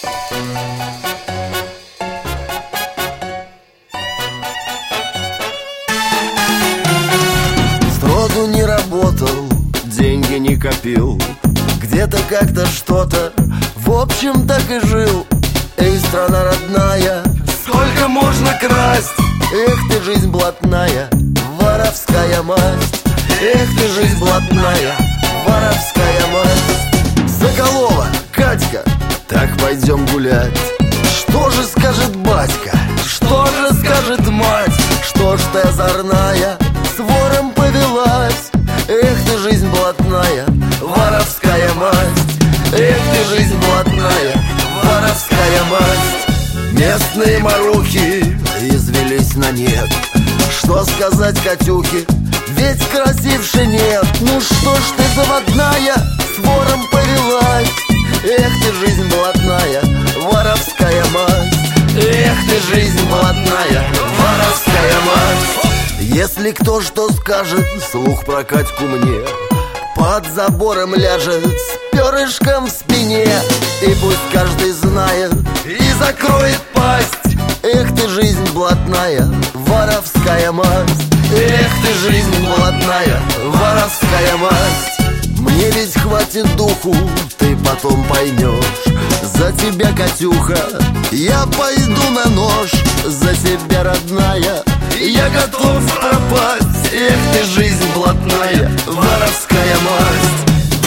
Сроду не работал, деньги не копил, где-то как-то что-то, в общем так и жил. Эй, страна родная, сколько можно красть? Эх ты, жизнь блатная, воровская масть. Эх ты, жизнь блатная, воровская масть. Соколова, Катька, так пойдем гулять. Что же скажет батька, что же скажет мать? Что ж ты озорная, с вором повелась? Эх ты, жизнь блатная, воровская масть. Эх ты, жизнь блатная, воровская масть. Местные марухи извелись на нет. Что сказать Катюхе, ведь красивше нет. Ну что ж ты, заводная, с вором повелась? Эх ты, жизнь блатная, воровская масть. Эх ты, жизнь блатная, воровская масть. Если кто что скажет, слух про Катьку мне, под забором ляжет с перышком в спине. И пусть каждый знает и закроет пасть. Эх ты, жизнь блатная, воровская масть. Эх ты, жизнь блатная, воровская масть. Мне ведь хватит духу, ты потом поймешь. За тебя, Катюха, я пойду на нож. За тебя, родная, я готов пропасть. Эх ты, жизнь блатная, воровская масть.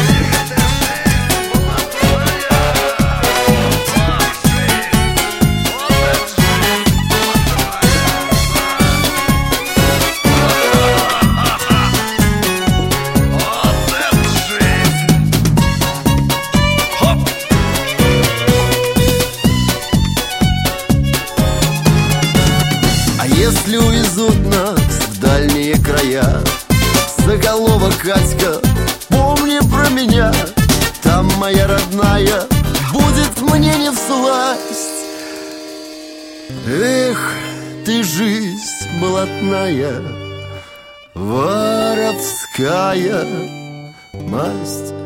Если увезут нас в дальние края, Соколова, Катька, помни про меня. Там моя родная будет мне не всласть. Эх ты, жизнь блатная, воровская масть.